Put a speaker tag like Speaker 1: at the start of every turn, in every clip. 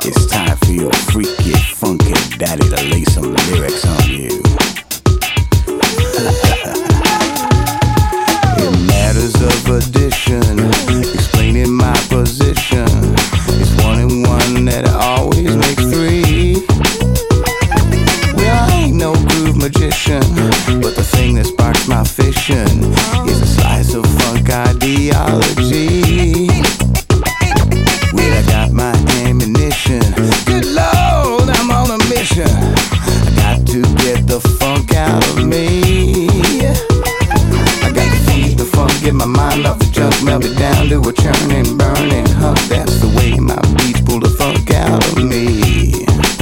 Speaker 1: It's time for your freaky, funky daddy to lay some lyrics on you. In matters of addition, explaining my position, it's one and one that always makes three. Well, I ain't no groove magician, but the thing that sparks my fission is a slice of funk ideology. Well, I got my ammunition. Good Lord, I'm on a mission. I got to get the funk out of me. I got to feed the funk, get my mind off the junk, melt it down to a churning, burning hunk. That's the way my beats pull the funk out of me.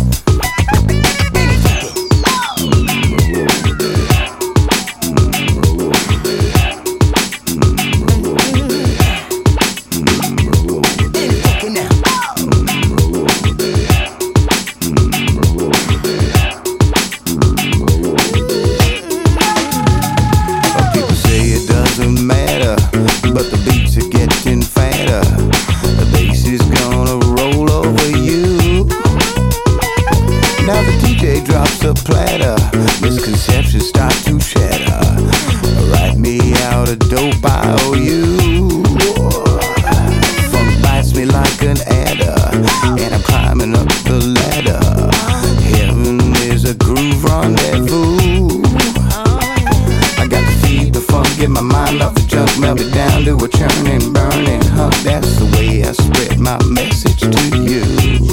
Speaker 1: But the beats are getting fatter. The bass is gonna roll over you. Now the DJ drops a platter. Misconceptions start to shatter. Write me out a dope IOU. Funk bites me like an adder, and I'm climbing up the ladder. Heaven is a groove rendezvous. I got to feed the funk, get my mind off the junk, melt it down to a churning, burning hunk. That's the way I spread my message to you.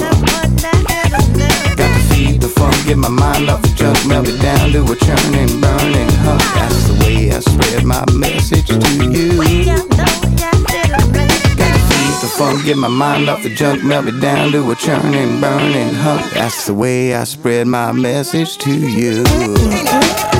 Speaker 1: Got to feed the funk, get my mind off the junk, melt it down to a churning, burning hunk. That's the way I spread my message to you. Got to feed the funk, get my mind off the junk, melt it down to a churning, burning hunk. That's the way I spread my message to you.